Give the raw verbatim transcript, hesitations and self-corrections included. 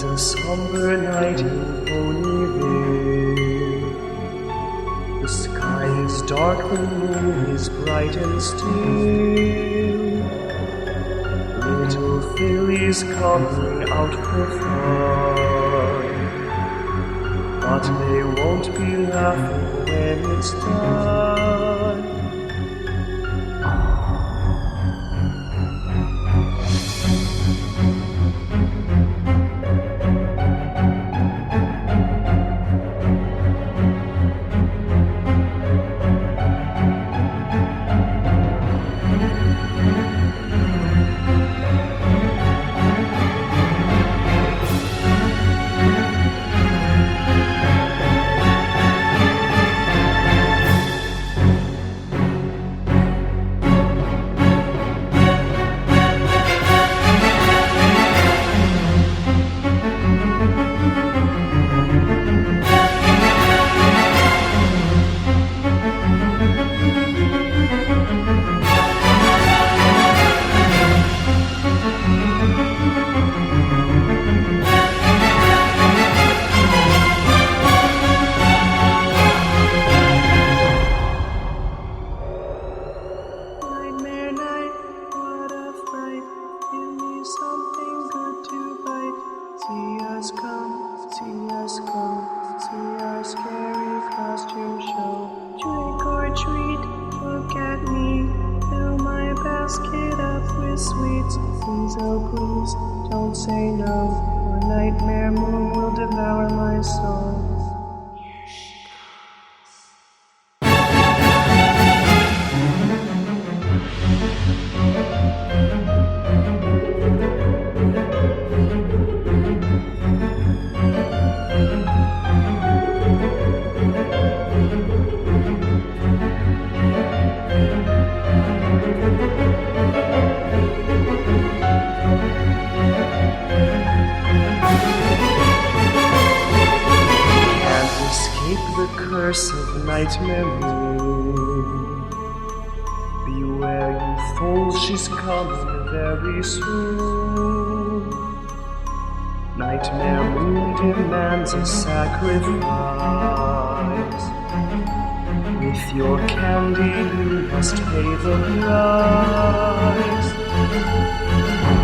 a somber night in Ponyville. The sky is dark, the moon is bright and still. Little fillies coming out for fun, but they won't be laughing when it's done. Nightmare night, what a fright. Give me something good to bite. See us come, see us go, see our scary costume show. Trick or treat, look at me. Fill my basket up with sweets. Please, oh please, don't say no, or Nightmare Moon will devour my soul. The curse of Nightmare Moon. Beware, you fools, she's coming very soon. Nightmare Moon demands a sacrifice. With your candy, you must pay the price.